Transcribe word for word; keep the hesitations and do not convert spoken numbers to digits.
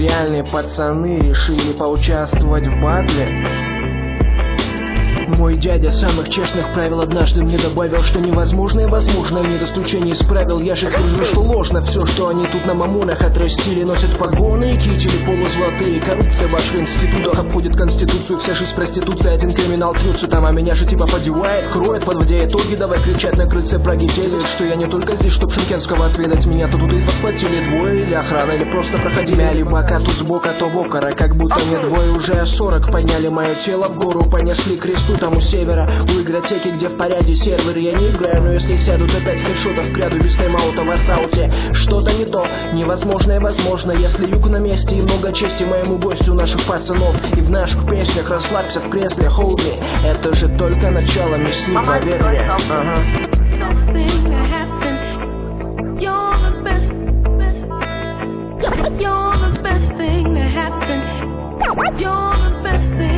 реальные пацаны решили поучаствовать в батле. Мой дядя самых честных правил однажды мне добавил, что невозможное возможно в недостучении исправил. Я же говорю, что ложно все, что они тут на мамонах отрастили. Носят погоны и кители полузолотые. Коррупция в ваших институтах обходит конституцию. Вся жизнь проституция, один криминал трется там. А меня же типа подевает, кроет, подводя итоги. Давай кричать на крыльце Праги делит, что я не только здесь, чтоб Шенкенского отведать. Меня-то тут из подхватили двое, или охрана, или просто проходили. Либо тут сбока, то вокора, как будто не двое, уже сорок. Подняли мое тело в гору, понесли кресту там у севера. У игротеки, где в порядке сервер. Я не играю, но если сядут опять хедшотов к ряду без тайм-аута в ассауте, что-то не то, невозможное возможно. Если юг на месте и много чести моему гостю наших пацанов. И в наших песнях расслабься в кресле, hold me. Это же только начало, мясник, поверь мне. Ага. You're the best thing to happen. You're the best thing.